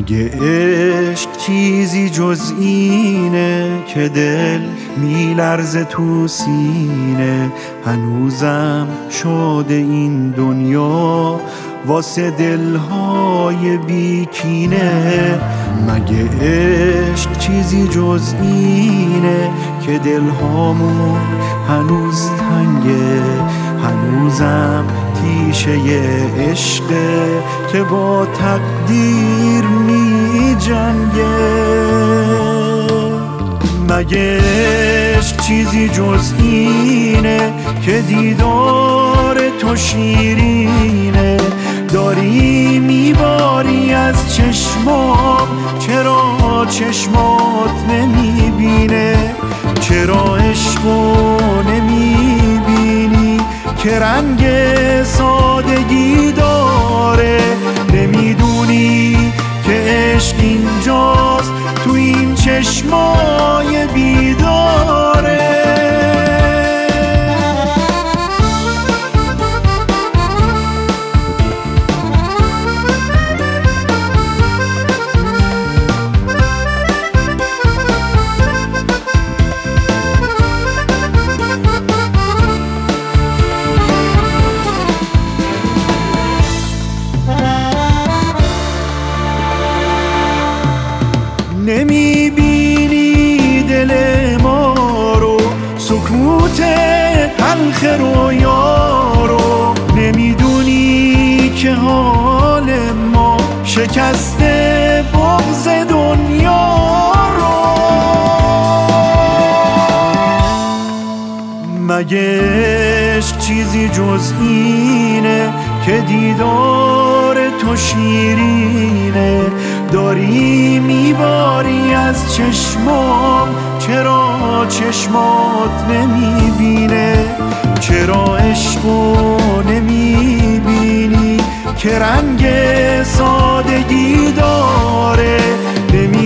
مگه عشق چیزی جز اینه که دل میلرزه تو سینه؟ هنوزم شده این دنیا واسه دلهای بیکینه. مگه عشق چیزی جز اینه که دلهامون هنوز تنگه؟ هنوزم تیشه عشقه که با تقدیر می جنگه. مگه عشق چیزی جز اینه که دیدار تو شیرینه؟ داری میباری از چشمام، چرا چشمات نمیبینه؟ چرا عشقو نمیبینی که رنگ سادگی داره؟ نمیدونی که عشق اینجاست تو این چشمای بیداره. نمیبینی دل ما رو، سکوت تلخ رویا رو؟ نمیدونی که حال ما شکسته بغض دنیا رو؟ مگه عشق چیزی جز اینه که دیدار تو شیرینه؟ داری میباری از چشمام، چرا چشمات نمیبینه؟ چرا عشقو نمیبینی که رنگ سادگی داره؟